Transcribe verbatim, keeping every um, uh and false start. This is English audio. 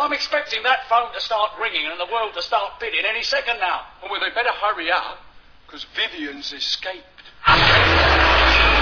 I'm expecting that phone to start ringing and the world to start bidding any second now. Well, they better hurry up, because Vivian's escaped.